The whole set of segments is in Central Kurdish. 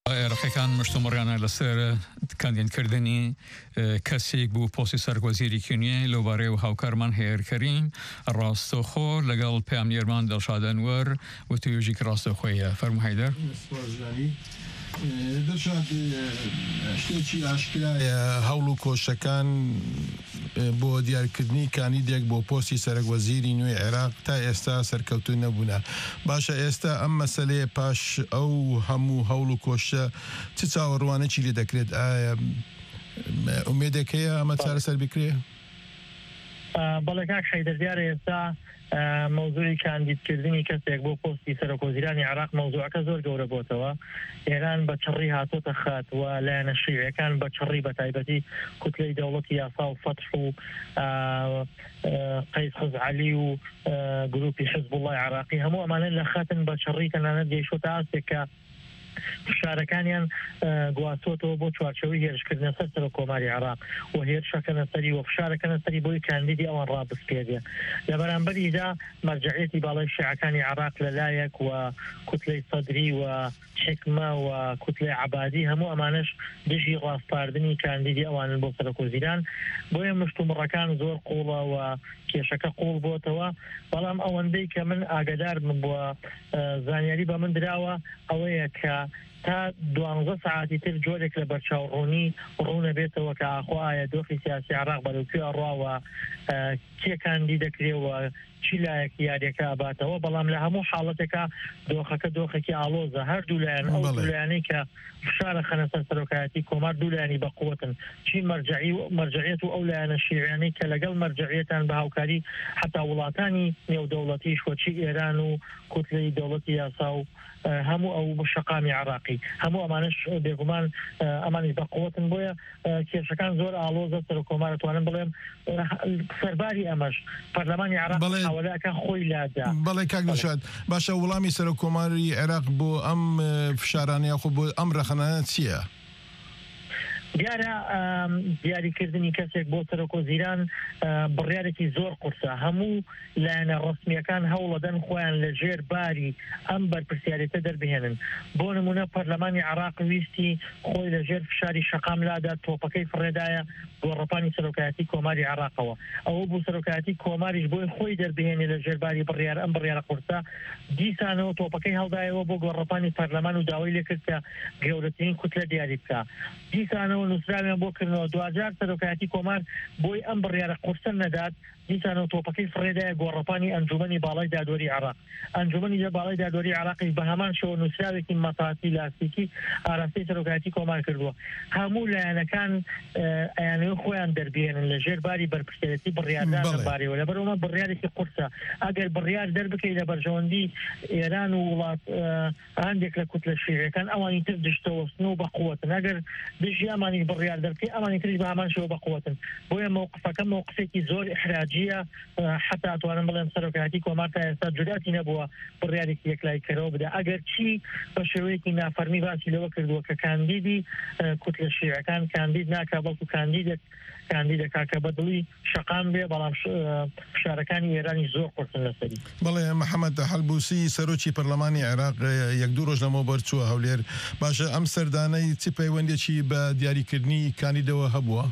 ڕقەکان مشتومڕیانە لەسەر کاندینکردنی کەسێک بوو پۆستی سەرۆکوەزیری کێنیا لەوبارەی و هاوکارمان هێرکەریم ڕاستەوخۆ لەگەڵ پامنیێرمان دڵشاد ئەنوەر و توێژی ڕاستەوخۆیە فەرموو حەیدەر. دڵشاد شتێکی ئاشکرایە هەوڵ و کۆشەکان بۆ دیارکردنی کاندیدێک بۆ پۆستی سەرۆکوەزیری نوێی عێراق تا ئێستا سەرکەوتوو نەبوونە. باشە ئێستا ئەم مەسەلەیە پاش ئەو هەموو هەوڵ و کۆشە چ چاوەڕوانێکی لێ دەکرێت؟ ئایا ئومێدێک هەیە ئەمە چارەسەر بکرێ؟ بەڵێ کاک حەیدەر دیارە ئێستا مەوزوعی کاندیدکردنی کەسێک بۆ پۆستی سەرۆکوەزیرانی عێراق مەوزوعەکە زۆر گەورە بۆتەوە. ئێران بە چڕی هاتۆتە خات و لایەنە شیوعیەکان بە چڕی بە تایبەتی کوتلەی دەوڵەتی یاسا و فەتح و قەیس خزعەلی و گروپی حزب الله عراقی هەموو ئەمانە لە خاتن بە چڕی تەنانەت گەیشتۆتە ئاستێک کە فشارەکانیان گواستوتەوە بۆ چوارچەوەی هێرشکردنە سەر سەرۆکۆماری عێراق و هێرشەکەنە سەری و فشارەکەنە سەری بۆی کاندیدی ئەوان ڕابستپێدێ. لە بەرامبەریدا مەرجعیەتی باڵای شیعەکانی عێراق لەلایەک و کوتلەی سەدری و حکمە و کوتلەی عەبادی هەموو ئەمانش دژی ڕاستپاردنی کاندیدی ئەوانن بۆ سەرۆکوەزیران. بۆیە مشتومڕەکان زۆر قوڵە و کێشەکە قوڵ بۆتەوە. بەڵام ئەوەندەی کە من ئاگدار بووە زانیاری بە من دراوە ئەوەیە کە تا 12 ساعتی تر جۆرێک لە بەرچاوڕوونی ڕوونە بێتەوە کە ئاخوایە دۆخی سیاسی عێراق بەرەوکوێ ڕاوە کێ کاندید دەکرێەوە چی لایەکی یاریەکە ئاباتەوە. بەڵام لە هەموو حاڵەتێکە دۆخەکە دۆخێکی ئالۆزە هەردوو لایەن ئەو لایەنەی کە فشارە خەنە سەر سەرۆکایەتی کۆمار دوو لایەنی بەقووەتن چی مەرجعیەت و ئەو لایەنە شیعیانەی کە لەگەڵ مەرجعیەتان بە هاوکاری حتا وڵاتانی نێودەوڵەتیش وەچی ئێران و کوتلەی دەوڵەتی یاسا و هەموو ئەو شەقامی عراقی هەموو ئەمانش بێگومان ئەمانی بەقووەتن. بۆیە کێشەکان زۆر ئالۆزە سەرۆکۆمار توانم بڵێم سەرباری ئەمەش پەرلەمانی عێراق حوالاکە خۆی لادا. بەڵێ کاک دڵشاد باشە وەڵامی سەرۆکۆماری عێراق بۆ ئەم فشارانەیە خۆ بۆ ئەم ڕەخنانە چییە؟ دیارە دیاریکردنی کەسێک بۆ سەرۆکوەزیران بڕیارێکی زۆر قورسە. هەموو لایەنە ڕسمیەکان هەوڵەدەن خۆیان لە ژێر باری ئەم بەرپرسیارەتە دەربهێنن. بۆ نمونە پەرلەمانی عێراق ویستی خۆی لە ژێر فشاری شەقام لادا تۆپەکەی فڕێدایە گۆڕەپانی سەرۆکایەتی کۆماری عێراقەوە. ئەوە بوو سەرۆکایەتی کۆماریش بۆی خۆی دەربهێنێ لە ژێر باری بڕیار ئەم بڕیارە قورسە. دیسانەوە تۆپەکەی هەڵدایەوە بۆ گۆڕەپانی پەرلەمان و داوای لێکرد کە گەورەترین کوتلە دیاری بکە. دیسانەوە نووسراویان بۆ کردنەوە دوجار سەرۆکایەتی کۆمار بۆی ئەم بڕیارە قورسە نەدات. دیسانەوە تۆپەکەی فڕێدایە گۆڕەپانی ئەنجومەنی باڵای دادوەری عێراق. ئەنجومەنی باڵای دادوەری عێراقی بە هەمان شێوە نووسراوێکی مەتاسی لاستیکی ئاراستەی سەرۆکایەتی کۆمار کردووە. هەموو لایەنەکان ئەیانەوە خۆیان دەربێنن لە ژێر باری بەرپرسیارەتی بڕیاردان لەبارەوە. لەبەرەوە بڕیارێکی قورسە. ئەگەر بڕیار دەربکەی لە بەرژەوەندی ئێران و وڵات هەندێک لە کوتلە شیعیەکان ئەوانی تر دشتەوەستن و بەقووەتن. ئەگەر دژی ئەمانی بڕیار دەرکەی ئەمانی تریش بە هەمان شێوە بەقووەتن. بۆیە موقفەکە موقفێکی زۆر ئیحراجیە. حتا ئەتوانم بڵێم سەرۆکایەتی کۆمار تا ئێستا جوراتی نەبووە بڕیارێکی یەکلایکەرەوە بدە. ئەگەر چی بە شێوەیەکی نافەرمی باسی لەوە کردووە کە کاندیدی کوتلە شیعیەکان کاندید ناکا بەڵکو کاندیدێکا کە بەدڵی شەقام بێ. بەڵام فشارەکانی ئێرانی زۆر قورسن لەسەری. بەڵێ محەممەد حەلبوسی سەرۆکی پەرلەمانی عێراق یەک دوو ڕۆژ لەمەوە بەرچووە هەولێر. باشە ئەم سەردانەی چی پەیوەندێکی بە دیاریکردنی کاندیدەوە هەبووە؟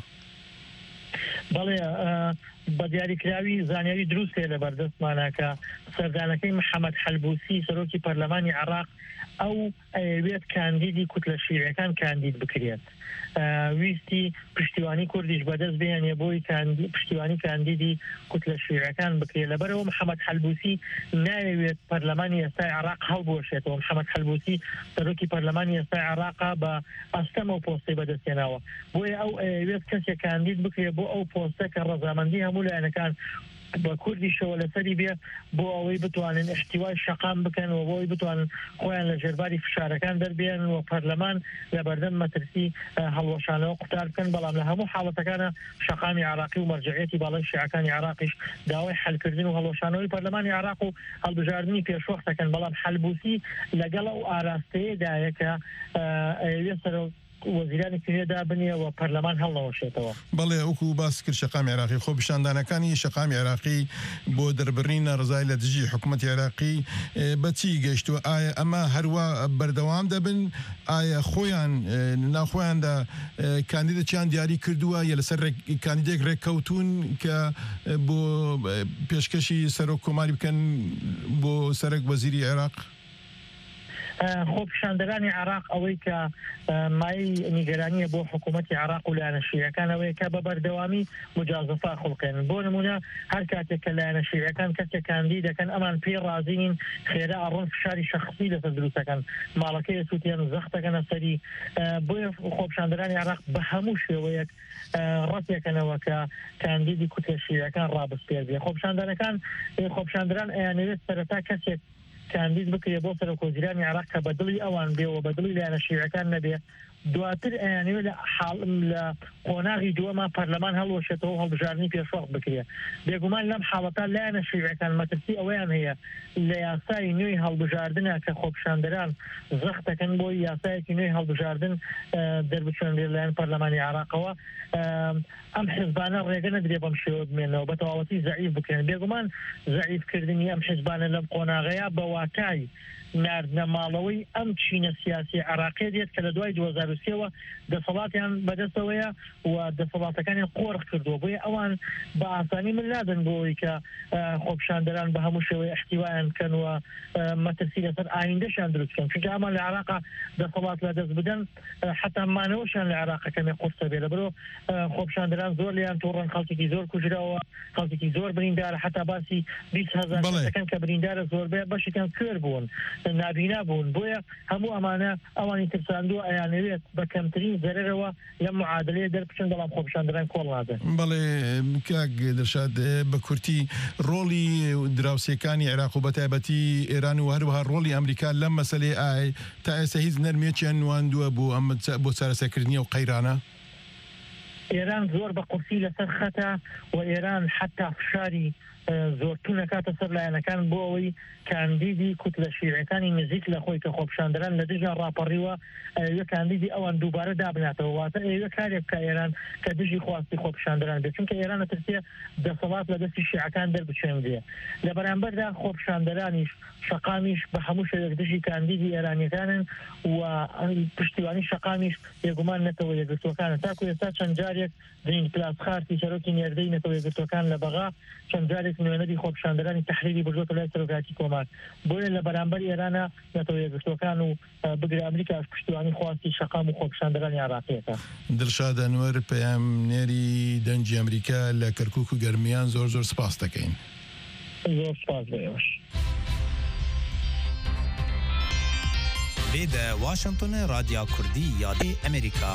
بەڵێ بە دیاریکراوی زانیاری دروست هەیە لە بەردەستمانەکە سەردانەکەی محەممەد حەلبوسی سەرۆکی پەرلەمانی عێراق ئەو ئەوێت کاندیدی کوتلە شیعیەکان کاندید بکرێت. ویستی پشتیوانی کوردیش بەدەست بێنێ بۆی پشتیوانی کاندیدی کوتلە شیعیەکان بکرێت. لەبەرەوە محەممەد حەلبوسی ناوێت پەرلەمانی ئێستای عێراق هەڵبوەشێتەوە. محەممەد حەلبوسی سەرۆکی پەرلەمانی ئێستای عێراقا بە ئەستەمە و پۆستی بەدەستێناوە. بۆیە ئەو ئەوێت کەسێک کاندید بکرێت بۆ ئەو پۆستە کە ڕەزامەندی هەموو لایەنەکان بە کوردیشەوە لەسەری بێ بۆ ئەوەی بتوانن احتیوای شەقام بکەن و بۆی بتوانن خۆیان لە ژێرباری فشارەکان دەربێن و پەرلەمان لە بەردەم مەترسی هەڵوەشانەوە قوتار بکەن. بەڵام لە هەموو حاڵەتەکانە شەقامی عێراقی و مەرجعیەتی باڵای شیعەکانی عێراقیش داوای حەلکردن و هەڵوەشانەوەی پەرلەمانی عێراق و هەڵبژاردننی پێشوەختەکەن. بەڵام حەلبوسی لەگەڵ ئەو ئاراستەیەدایە کە وەزیرانی کنێدا بنێ و پەرلەمان هەڵنەوەشێتەوە. بەڵێ وەکو باس کرد شەقامی عێراقی خۆ پیشاندانەکانی شەقامی عێراقی بۆ دەربڕینە ڕزای لە دژی حکوومەتی عێراقی بەچی گەیشتووە؟ ئایا ئەمە هەروە بەردەوام دەبن؟ ئایا خۆیان ناخۆیاندا کاندیدەتیان دیاری کردووە یا لەسەر کاندیدێک ڕێککەوتون کە بۆ پێشکەشی سەرۆک کۆماری بکەن بۆ سەرۆک وەزیری عێراق؟ خۆ پیشاندەرانی عراق ئەوەی کە مای نیگەرانیە بۆ حکوومەتی عراق و لایەنە شیعەکان ئەوەیە کە بە بەردەوامی مجازفە خوڵقێن. بۆ نمونە هەر کاتێک کە لایەنە شیعەکان کەسێک کاندید دەکەن ئەمان پێی ڕازی نین خێرا ئەڕۆن فشاری شەخصی لەسەر دروستەکەن ماڵەکەی سووتیان و زەختەکەنە سەری. بۆیە خۆ پیشاندەرانی عراق بە هەموو شێوەیەک ڕەتێکەنەوە کە کاندیدی کوتە شیعەکان ڕابستێ بێ. خۆ پیشاندەران ئەیانەوێت سەرەتا کەسێک کاندید بکرێ بۆ سەرۆکوەزیرانی عراق کە بەدڵی ئەوان بێەوە بەدڵی لایەنە شیعەکان نەبێ، دواتر ئەیانەوێت لە قۆناغی دووەما پەرلەمان هەڵوەشێتەوە هەڵبژاردننی پێشوەق بکرێ. بێگومان لەم حاڵەتا لایەنە شیعەکان مەترسی ئەوەیان هەیە لە یاسای نوێی هەڵبژاردنە کە خۆپیشاندەران زەختەکەن بۆی یاسایەکی نوێی هەڵبژاردن دەربچێن لەلایەن پەرلەمانی عراقەوە ئەم حیزبانە ڕێگە نەدرێ بەم شێوە بمێنەوە بە تەواوەتی زەعیف بکەن. بێگومان زەعیفکردنی ئەم حیزبانە لەم قۆناغەیە بە واتای ناردنە ماڵەوەی ئەم چینە سیاسی عراقی دێت کە لە دوای 2023ەوە دەسەڵاتیان بەدەستەوەیە و دەسەڵاتەکانیان قۆڕ کردووە. بۆیە ئەوان بە ئاسانی من نادەن بۆەوەی کە خۆپیشاندەران بە هەموو شێوەیە احتیوایان بکەن و مەترسی لەسەر ئایندەشان دروستکەن، چونکە ئەمان لە عراقا دەسەڵات لە دەست بدەن حتا مانەوەشان لە عراقەکەمێ قورسە بێ. لەبەرۆ خۆپیشاندەران زۆر لیان تووڕەن، خەڵکێکی زۆر کوژراوە، خەڵکێکی زۆر بریندارە، حتا باسی 20,000 کەسەکەن کە بریندارە زۆربەیە بەشێکیان کوێر بوون نابینا بوون. بۆیە هەموو ئەمانە ئەوانی ترساندووە ئەیانەوێت بە کەمترین زەرەرەوە لە معادلەیە دەربچن، بەڵام خۆپیشاندەران کۆڵ نادەن. بەڵێ کاک دڵشاد بە کورتی ڕۆڵی دراوسێکانی عێراق و بەتایبەتی ئێران و هەروەها ڕۆڵی ئەمریکا لەم مەسەلەی ئای تا ئێستا هیچ نەرمێکیان نواندووە بۆ چارەسەرکردنیە و قەیرانە؟ ئێران زۆر بە قورسی لەسەر خەتە و ئێران حتا فشاری زۆرتون نەکاتە سەر لایەنەکان بۆ ئەوەی کاندیدی کوتلە شیعەکانی نزیک لە خۆی کە خۆپیشاندەران لە دژیان ڕاپەڕیوە ئەوێ کاندیدی ئەوان دووبارە دابناتەوە، واتە ئەوێ کارێک بکە ئێران کە دژی خواستی خۆپیشاندەران بێت، چونکە ئێران ئەترسێ دەسەڵات لە دەستی شیعەکان دەربچێنرێ. لە بەرامبەردا خۆپیشاندەرانیش شەقامیش بە هەموو شێوەیەک دژی کاندیدی ئێرانیەکانن و پشتیوانی شەقامیش بێگومان نەتەوە یەکگرتوەکانە. تاکو ئێستا چەند جارێک درین پلاس خارتی سەرۆکی نێردەی نەتەوە یەکگرتوەکان لە بەغا چەند جارێک نوێنەری خۆپیشاندەرانی تەحریری بردووەتە لای سەرۆکاتی کۆمار. بۆیە لە بەرامبەر ئێرانە نەتەوە یەکگرتوەکان و بگرە ئەمریکاش پشتیوانی خواستی شەقام و خۆپیشاندەرانی عراقیەکە. دڵشاد ئەنوەر پەیامنێری دەنجی ئەمریکا لە کەرکووک و گەرمیان زۆر زۆر سپاس دەکەین. زۆر سپاس بەێوەش. لێدە واشنگتن رادیا کوردی یادی ئەمریکا.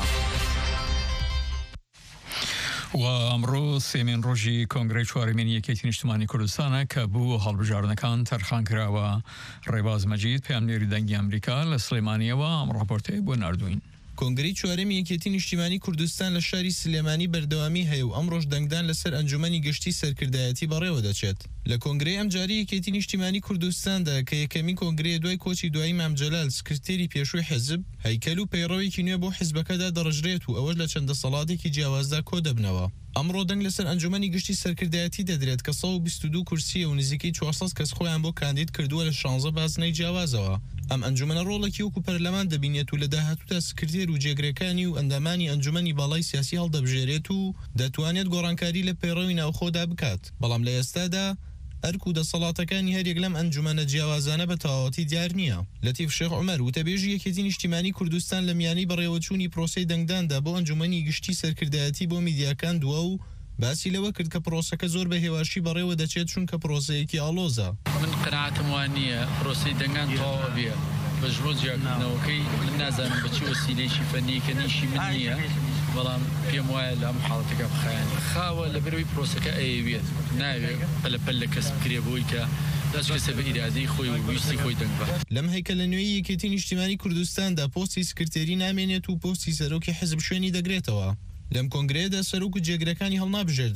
و ئەمڕۆ سێمین ڕۆژی کۆنگرەی چوارەمین یەکێتی نیشتمانی کوردستانە کە بوو هەڵبژاردنەکان تەرخان کراوە. ڕێباز مەجید پەیامنێری دەنگی ئەمریکا لە سلێمانیەوە ئەم ڕاپۆرتەیە بۆ ناردوین. کۆنگرەی چوارەمی یەکێتی نیشتیمانی کوردستان لە شاری سلێمانی بەردەوامی هەیە و ئەم ڕۆژ دەنگدان لەسەر ئەنجومەنی گشتی سەرکردایەتی بەڕێوە دەچێت. لە کۆنگرەی ئەمجاری یەکێتی نیشتیمانی کوردستاندا کە یەکەمین کۆنگرەیە دوای کۆچی دوایی مام جەلال سکرتێری پێشووی حزب هەیکەل و پەیڕەوێکی نوێ بۆ حزبەکەدا دەڕژرێت و ئەوەش لە چەند دەسەڵاتێکی جیاوازدا کۆ دەبنەوە. ئەمڕۆ دەنگ لەسەر ئەنجومەنی گشتی سەرکردایەتی دەدرێت کە 122 کورسیە و نزیکەی 400 کەس خۆیان بۆ کاندید کردووە لە 16 بازنەی جیاوازەوە. ئەم ئەنجومەنە ڕۆڵێکی وەکو پەرلەمان دەبینێت و لە داهاتوودا سکرتێر و جێگرەکانی و ئەندامانی ئەنجومەنی باڵای سیاسی هەڵدەبژێرێت و دەتوانێت گۆڕانکاری لە پەیڕەوی ناوخۆدا بکات. بەڵام لە ئێستادا ئەرک و دەسەڵاتەکانی هەرێک لەم ئەنجومەنە جیاوازانە بە تەواوەتی دیار نییە. لەتیف شێخ عومەر وتەبێژی یەکێتی نیشتیمانی کوردستان لە میانەی بەڕێوەچوونی پرۆسەی دەنگداندا بۆ ئەنجومەنی گشتی سەرکردایەتی بۆ میدیاکان دووە و باسی لەوە کرد کە پرۆسەکە زۆر بە هێواشی بەڕێوە دەچێت چونکە پرۆسەیەکی ئالۆزە. من قەناعەتم وان نییە پرۆسەی دەنگان تەواو بێ بە ژڕۆ جیاکردنەوەکەی من نازانم بەچی وەسیلەیەکی فەنیکە نیشی من نییە، بەڵام پێم وایە لەم حاڵەتەکە بخایەن خاوە لە بەرەوەی پرۆسەکە ئەیەوێت ناوێت پەلەپەل لە کەس بکرێ بۆی کە دەست کەسە بە ئیرادەی خۆی و ویستی خۆی دەنگ بە. لەم هەیکەلە نوێی یەکێتی نیشتیمانی کوردستاندا پۆستی سکرتێری نامێنێت و پۆستی سەرۆکی حزب شوێنی دەگرێتەوە. لەم کۆنگرەیەدا سەرۆک و جێگرەکانی هەڵنابژێردرێن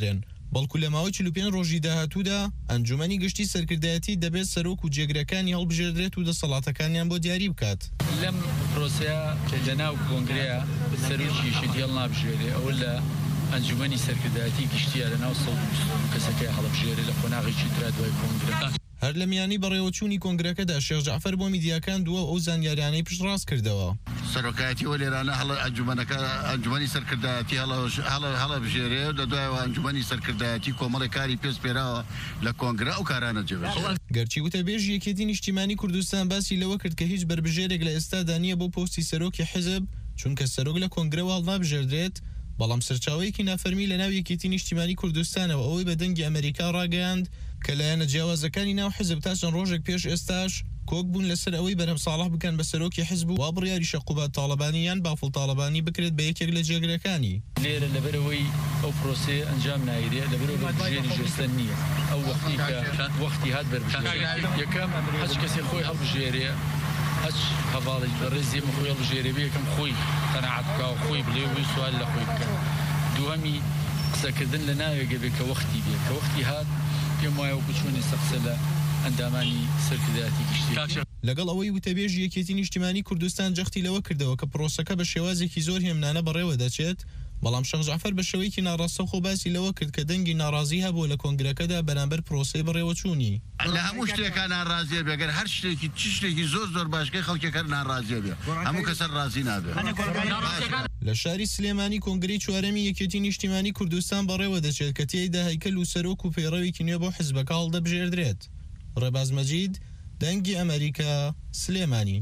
بەڵکو لە ماوەی 45 ڕۆژی داهاتوودا ئەنجومەنی گشتی سەرکردایەتی دەبێت سەرۆک و جێگرەکانی هەڵبژێردرێت و دەسەڵاتەکانیان بۆ دیاری بکات. لەم پرۆسەیە لەناو کۆنگرەیە سەرۆکیشی هەڵ نابژێرێ ئەوە لە ئەنجومەنی سەرکردایەتی گشتیە لەناو کەسەکەی هەڵبژێرێ لە قۆناغێکی ترا دوای کۆنگرە. هەر لە میانی بەڕێوەچوونی کۆنگرەکەدا شێخ جەعفەر بۆ میدیاکان دووە ئەو زانیاریانەی پشتڕاست کردەوە. سەرۆکایەتیەوە لێرانە ئەنجومەنی سەرکردایەتی هەڵبژێرێ و دوایەوە ئەنجومەنی سەرکردایەتی کۆمەڵی کاری پێش پێراوە لە کۆنگرە ئەو کارانە جێبەجێ. گەرچی وتەبێژی یەکێتی نیشتیمانی کوردستان باسی لەوە کرد کە هیچ بربژێرێک لە ئێستادا نییە بۆ پۆستی سەرۆکی حزب چونکە سەرۆک لە کۆنگرەوە هەڵنابژێردرێت، بەڵام سەرچاوەیەکی نافەرمی لە ناو یەکێتی نیشتیمانی کوردستانەوە ئەوەی بە دەنگی ئەمریکا ڕاگەیاند کە لایەنە جیاوازەکانی ناو حزب تا چەند ڕۆژێک پێش ئێستاش کۆک بوون لەسەر ئەوەی بەرهەم ساڵح بکەن بە سەرۆکی حزب و وا بڕیاری شەقوبات تاڵەبانی یان بافڵ تاڵەبانی بکرێت بە یەکێک لە جێگرەکانی. لێرە لەبەرەوەی ئەو پرۆسێ ئەنجام نایرێ لەبەرەوەی بەربژێری ژێستن نییە. ئەو وەختی کە وەختی هات بەربژێری یەکەم هەچ کەسێک خۆی هەڵبژێرێ هەچ هەواڵی بەڕێزی خۆی هەڵبژێرێ بێ یەکەم خۆی قەناعەت بکا و خۆی بڵێ و سوال لە خۆی بکە. دووەمی قسەکردن لە ناوێگە بێت کە وەختی بێت کە وەختی هات پێم وایە وەکو چۆنی سەقسە لە ئەندامانی سەرکردایەتی گشتی. لەگەڵ ئەوەی وتەبێژی یەکێتی نیشتیمانی کوردستان جەختی لەوە کردەوە کە پرۆسەکە بە شێوازێکی زۆر هێمنانە بەڕێوە دەچێت، بەڵام شێخ جەعفەر بە شێوەیەکی ناڕاستە خۆ باسی لەوە کرد کە دەنگی ناڕازی هەبوو لە کۆنگرەکەدا بەرامبەر پرۆسەی بەڕێوەچوونی. لە هەموو شتێکان ناڕازیە بێگەر هەر شتێکی شتێکی زۆر باشکەی خەڵکێکە ناڕازیە بێ هەموو کەسەر ڕازی نابێت. لە شاری سلێمانی کۆنگرەی چوارەمی یەکێتی نیشتیمانی کوردستان بەڕێوە دەچێت کە تێیدا هەیکەل و سەرۆک و پەیڕەوێکی نوێ بۆ حزبەکە هەڵدەبژێردرێت. ڕێباز مەجید، دەنگی ئەمریکا، سلێمانی.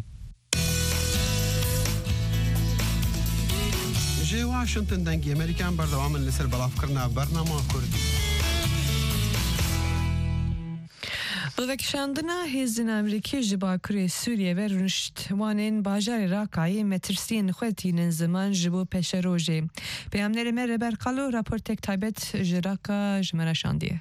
ژێ واشنتن دەنگی ئەمریکان بەردەوامن لەسەر بەڵافکردنا بەرنامە کوردی. ڕێکشاندنا هێزن ئەمریکی ji Bakurê Sûriyê ve rûniştwanên bajarê Raqayê metirsiyên xwe tînin ziman ji bo peşerojê. Peyamnerê me Reber Qalo raportek taybet ji Raqa ji me re şandiye.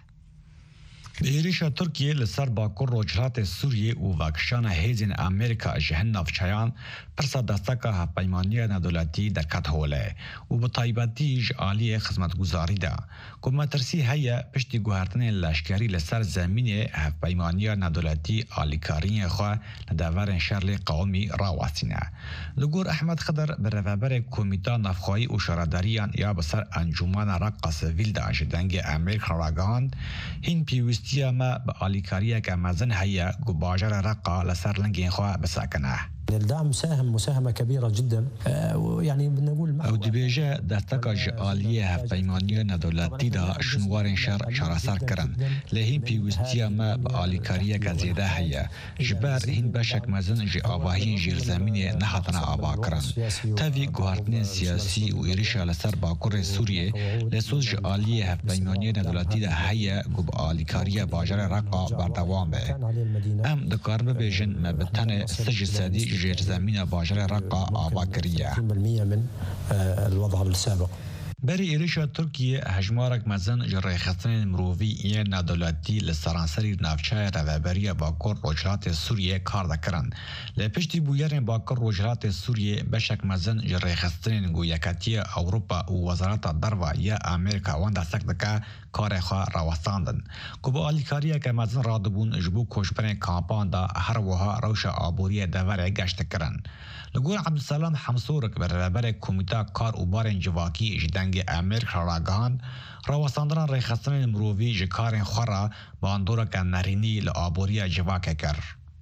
Êrişa Tirkiye li ser Bakur Rojhilatê Sûriyê û vekişana hêzên Amerîka ji hin navçayan pirsa desteka hevpeymaniya nedewletî derket hole û bi taybetî ji aliyê xizmetguzarî de ku metirsî heye piştî guhertinên leşkerî li ser zemînê hevpeymaniya nedewletî alîkariyên xwe li deverên şerlê qewmî rawestîne. Li gor Ehmed Xidr bi rêveberê Komîta Navxwayî û Şaredariyan ya bi ser Encûmena Reqa Sivîl de ji dengê Amerîka ragihand hîn pêwîstiya me bi alîkariyeke mezin heye ku bajara Reqa li ser lingên xwe bisekine. الدعم مساهمة كبيرة جدا يعني بنقول او دبيجه دستکا جاليه هفپیمانی ندولتی دا شنوارن شر شراسر کرن لهین پیوستیا ما با آلیکاریه که زیده هیا جبر هین بشک مزن جی آواهین جیر زمینی نحطنا آبا کرن تاوی گوهرتنین سیاسی و ایریشا لسر باکور سوریه لسوز جاليه هفپیمانی ندولتی دا هیا گو با آلیکاریه باجر رقا بردوام به ام دکار ببیجن مبتن سج سادی جير زمينة باجرة رقة آباكرية من الوضع السابق. بری ایریشا ترکیه هجمارک مزن جرای خستن مرووی این ندولتی لسرانسری نافچه روابری باکر روجهات سوریه کار دکرن. لپشتی بویرین باکر روجهات سوریه بشک مزن جرای خستن گویکتی اوروپا و وزارت دروا یا امریکا وان دستک دکه کار خواه راوستاندن. کبا آلیکاریه که مزن رادبون جبو کشبرین کامپان دا هر وها روش آبوری دوره گشت کرن. لگور عبدالسلام حمسورک بر رهبر کمیته کار و بارن جواکی جدنگ امریکا راگان راوستاندن ریخستن مرووی جکارن خورا با اندورک نرینی لآبوری جواکه کر.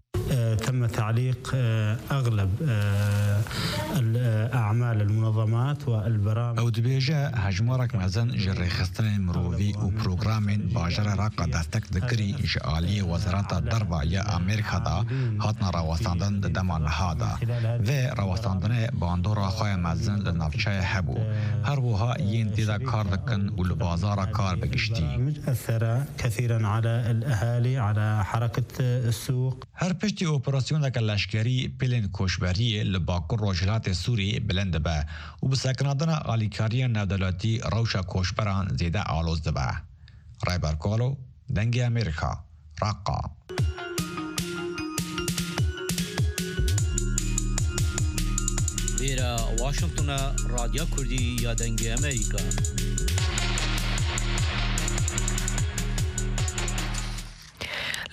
تم تعليق أغلب الأعمال المنظمات والبرامج او دبيجه هجمارك مزن جري خستن مروفي و بروغرامين باجر راقا دستك دكري جعالي وزارات الدربا يا أمريكا دا هاتنا راوستاندن دمان هادا و راوستاندن باندورا خواه مزن لنفچه حبو هر وها ين ديدا كار دكن و لبازارا كار بگشتي أثر كثيرا على الأهالي على حركة السوق. هر پشتی اپراسیون که لشکری پلن کشبری لباکر روجهات سوری بلند به و بسکنادن آلیکاری ندولاتی روش کشبران زیده آلوزده به. رایبر کالو دنگ امریکا رقا. ایرا واشنطن رادیو کردی یا دنگ امریکا.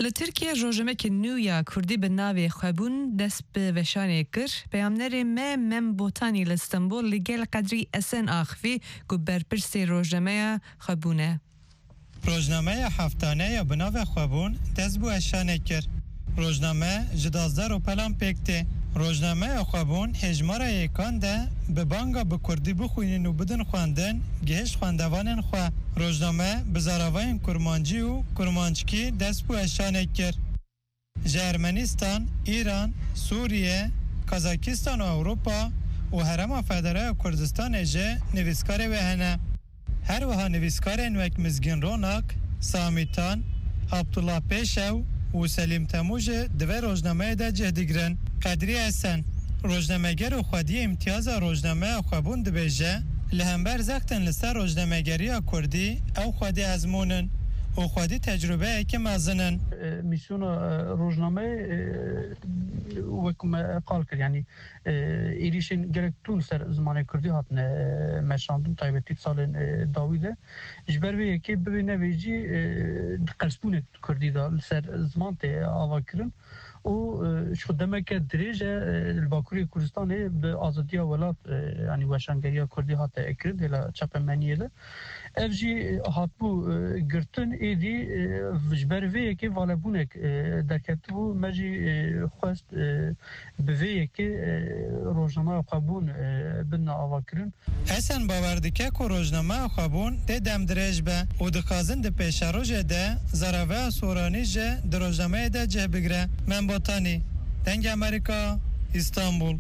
لە ترکیە ڕۆژەمەکی نویا کوردی بە ناوێ خوێبوون دەست بە وەشانێ کرد پەیامنەرێ مەم بۆتانی لە ئەستەمبۆل لەگەڵ قەدری ئەسەن ئاخفی گو بەرپرسێ ڕۆژەمەیە خوێبوونە. ڕۆژنامەیە هەفتانەیە بە ناوێ خوێبوون دەست بۆ ئەشانێ کرد. ڕۆژنامە ji 12 پەلان پێک تێ. ڕۆژنامەیە خوێبوون هێژمارە یەکان de bi banga bi Kurdî bixwînin û bidin xwendin gihîşt xwendevanên xwe. Rojname bi zaravayên kurmancî û kurmançkî dest bû eşanê kir. Ji Ermenistan, İran, Sûriye, Kazakistan û Ewropa û Herêma Federal Kurdistanê jî nivîskarê wê hene. Her wiha nivîskarên wek Mizgin Ronak, Samitan, Abdullah Pêşew û Selîm Temû jî di vê rojnameyê de cih digirin. Qedrî Esen rojnameger û xwediyê imtiyaza rojnameya xwebûn dibêje li hember zextin li ser rojnamegeriya Kurdî ew xwedî ezmûnin û xwedî tecrübeyekî mezinin. Misyona rojnameyê wek me qal kir yani êrişên gerek tû li ser zimanê Kurdî hatine meşandin taybetî salên dawî de ji ber vê yekê bibê nevê jî qelsbûnê Kurdî da li ser ziman tê avakirin û ji xudemeke dirêje li Bakurê Kurdistanê bi azadiya welat yani weşangeriya Kurdî hate ekirin hêla çepemeniyê de ev jî hatbû girtin êdî ji ber vê yekê valebûnek derketibû me jî xwest bi vê yekê rojnameya xwebûn bina avakirin. Esen bawer dike ku rojnameya xwebûn tê dem dirêj be û dixwazin di pêşerojê de zeraveya soranî jî di rojnameyê de cih bigire. Membotanî, Deng Amerika, İstanbul.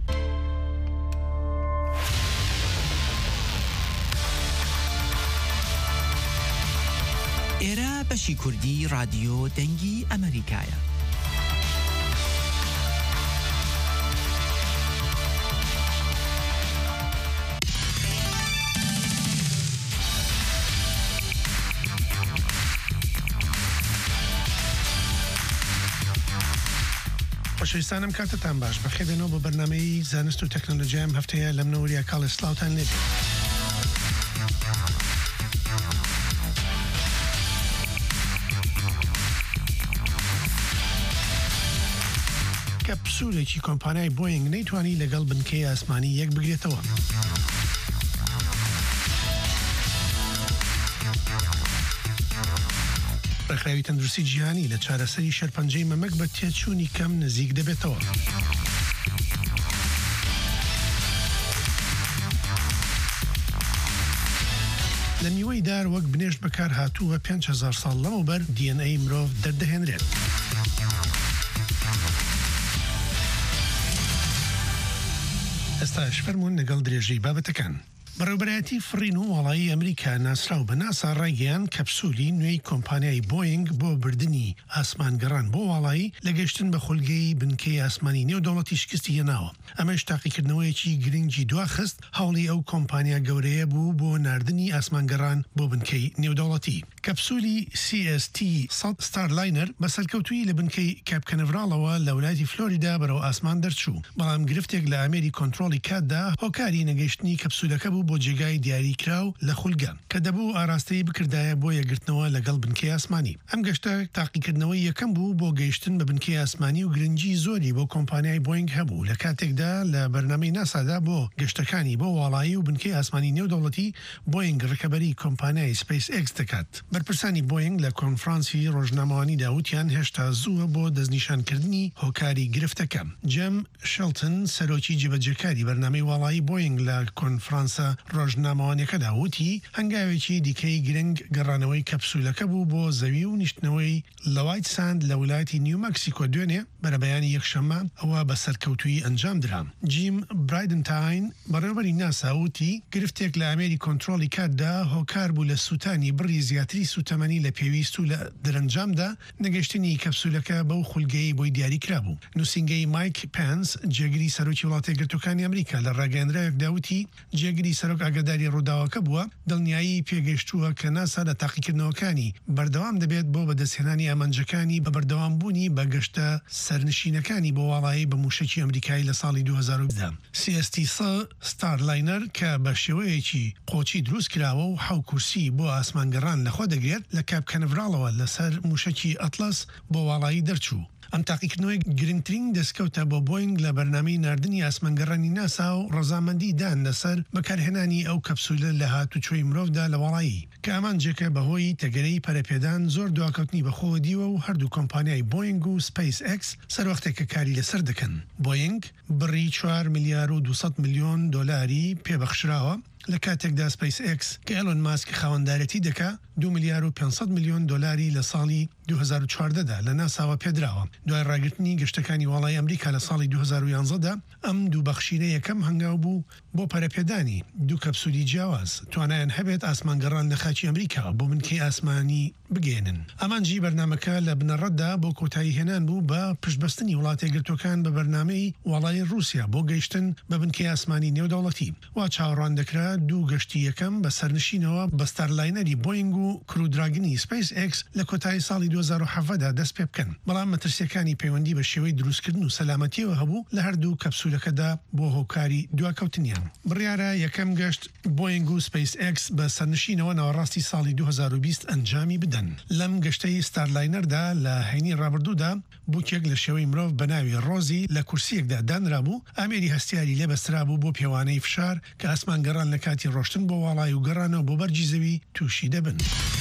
ئێرە بەشی کوردی رادیۆ دەنگی ئەمریکایە. خۆشەویستانم کاتتان باش بەخێبێنەوە بە بەرنامەی زانست و تەکنۆلۆژیام هەفتەیە لەم نەوەریە کاڵ سلااوتان لێ. کەپسولێکی کۆمپانیای بۆینگ نەیتوانی لەگەڵ بنکەی ئاسمانی یەک بگرێتەوە. ڕێکخراوی تەندروستی جیهانی لە چارەسەری شەرپەنجەی مەمەک بە تێچوونی کەم نزیک دەبێتەوە. لە میوەی دار وەک بنێشت بەکار هاتووە 5,000 ساڵ لەمەوبەر DNA مرۆڤ دەردەهێنرێت. ئێستاش فەرمونون لەگەڵ درێژەی بابەتەکان. بەڕێوەبەرایەتی فڕین و وڵایی ئەمریکا ناسراو بە ناسا ڕایگەیان کەپسولی نوێی کۆمپانیای بۆینگ بۆ بردننی ئاسمانگەڕان بۆ وڵایی لە گەشتن بە خولگەی بنکەی ئاسمانی نێودەوڵەتی شکستی هێناوە. ئەمەش تاقیکردنەوەیەکی گرنگی دواخست هەوڵی ئەو کۆمپانیا گەورەیە بوو بۆ ناردنی ئاسمانگەڕان بۆ بنکەی نێودەوڵەتی. کەپسولی CST ستارلاینەر بە سەرکەوتوی لە بنکەی کاپکەنەڤراڵەوە لە وڵاتی فلۆریدا بەرەو ئاسمان دەرچوو، بەڵام گرفتێک لە ئەمێری کۆنتڕۆڵی کاتدا هۆکاری نەگەیشتنی کەپسولەکە بوو بۆ جێگای دیاریکراو لە خولگە کە دەبوو ئاراستەی بکردایە بۆ یەگرتنەوە لەگەڵ بنکەی ئاسمانی. ئەم گەشتە تاقیکردنەوەی یەکەم بوو بۆ گەیشتن بە بنکەی ئاسمانی و گرنگی زۆری بۆ کۆمپانیای بۆینگ هەبوو لە کاتێکدا لە بەرنامەی ناسادا بۆ گەشتەکانی بۆ وڵایی و بنکەی ئاسمانی نێودەوڵەتی بۆینگ ڕکەبەری کۆمپانیای سپیس ئێکس دەکات. بەرپرسانی بۆینگ لە کۆنفرانسی ڕۆژنامەوانی داوتیان هێشتا زووە بۆ دەستنیشانکردنی هۆکاری گرفتەکە. جەم شەڵتن سەرۆکی جێبەجێکاری بەرنامەی وڵایی بۆینگ لە کۆنفرانسە ڕۆژنامەوانیەکەدا وتی هەنگاوێکی دیکەی گرنگ گەڕانەوەی کەپسولەکە بوو بۆ زەوی و نیشتنەوەی لە وایت ساند لە ویلایەتی نیو مەکسیکۆ دوێنێ بەرەبەیانی یەکشەممە ئەوە بە سەرکەوتوی ئەنجام درام. جیم برایدنتاین بەڕێوەبەری ناسا وتی گرفتێک لە ئەمێری کۆنتڕۆڵی کاتدا هۆکار بوو لە سووتانی بڕی زیاتری سوتەمەنی لە پێویست و لە دەرەنجامدا نەگەشتنی کەپسولەکە بەو خولگەی بۆی دیاری کرابوو. نووسنگەی مایک پێنس جێگری سەرۆکی وڵاتە یەکگرتووەکانی ئەمریکا لە ڕاگەیاندراوێکدا وتی جێگری سەرۆک ئاگاداری ڕووداوەکە بووە دڵنیایی پێگەشتووە کە ناسا لە تاقیکردنەوەکانی بەردەوام دەبێت بۆ بەدەستهێنانی ئامانجەکانی بە بەردەوامبوونی بە گەشتە سەرنشینەکانی بۆ وڵایی بە موشکی ئەمریکایی لە ساڵی 2010. CST ستارلاینەر کە بە شێوەیەکی قۆچی دروست کراوە و حەو کورسی بۆ ئاسمانگەڕان لەخۆ دەگرێت لە کاپ کەنڤراڵەوە لەسەر موشکی ئەتلەس بۆ واڵایی دەرچوو. ئەم تاقیکردنەوەی گرنگترین دەستکەوتە بۆ بۆینگ لە بەرنامەی ناردنی ئاسمانگەڕانی ناسا و ڕەزامەندی دان لەسەر بەکارهێنانی ئەو کەپسولە لە هاتوچۆی مرۆڤدا لە وەڵایی کە ئەمان جێکە بەهۆی تەگەرەی پەرەپێدان زۆر دواکەوتنی بەخۆوە دیوە و هەردوو کۆمپانیای بۆینگ و سپیس ئەکس سەروەختێکە کاری لەسەر دەکەن. بۆینگ بڕی 4 ملیار و 200 میلیۆن دۆلاری پێبەخشراوە لە کاتێکدا سپیس ئەکس کە ئێلۆن ماسک خاوەندارەتی دەکا 2 ملیار و 500 میلیۆن دۆلاری لە ساڵی 2014دا لە ناساوە پێدراوە. دوای ڕاگررتنی گەشتەکانی وڵای ئەمریکا لە ساڵی 2011دا ئەم دوو بەخشینە یەکەم هەنگاو بوو بۆ پەرەپێدانی دوو کەپسولی جیاواز توانایان هەبێت ئاسمانگەڕان لە خاچی ئەمریکا بۆ بنکەی ئاسمانی بگێنن. ئەمانجی بەرنمەکە لە بنەڕەتدا بۆ کۆتایی هێنان بوو بە پشتبەستنی وڵاتە گرتوەکان بە بەرنامەی وڵای رووسیا بۆ گەیشتن بە بنکەی ئاسمانی نێودەوڵەتی. وا چاوەڕوان دەکرا دوو گەشتی یەکەم بە سەرنشینەوە بە ستارلاینەری بۆینگ و کرودراگنی سپیس ئەکس لە کۆتایی ساڵی 2017دا دەست پێ بکەن. بەڵام مەترسیەکانی پەیوەندی بە شێوەی دروستکردن و سەلامەتیەوە هەبوو لە هەردوو کەپسولەکەدا بۆ هۆکاری دواکەوتنیان. بڕیارە یەکەم گەشت بۆینگ و سپیس ئەکس بە سەرنشینەوە ناوەڕاستی ساڵی 2020 ئەنجامی بدەن. لەم گەشتەی ستارلاینەردا لە هەینی ڕابردوودا بووکێک لە شێوەی مرۆڤ بە ناوی ڕۆزی لە کورسیەکدا دانرابوو ئامێری هەستیاری لێبەسترا بوو بۆ پێوانەی فشار کە ئاسمانگەڕان لە کاتی ڕۆشتن بۆ واڵای و گەڕانەوە بۆ بەرجی زەوی تووشی دەبن.